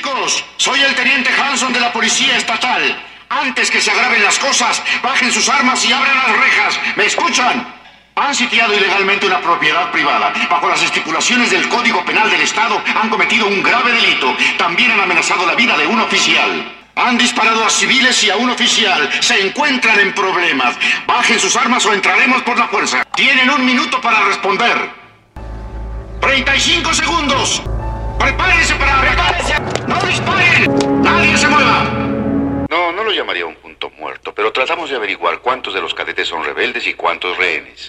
chicos, soy el teniente Hanson de la Policía Estatal. Antes que se agraven las cosas, bajen sus armas y abran las rejas. ¿Me escuchan? Han sitiado ilegalmente una propiedad privada. Bajo las estipulaciones del Código Penal del Estado, han cometido un grave delito. También han amenazado la vida de un oficial. Han disparado a civiles y a un oficial. Se encuentran en problemas. Bajen sus armas o entraremos por la fuerza. Tienen 1 minuto para responder. 35 segundos. ¡Prepárense para atacar! ¡No disparen! ¡Nadie se mueva! No lo llamaría un punto muerto, pero tratamos de averiguar cuántos de los cadetes son rebeldes y cuántos rehenes.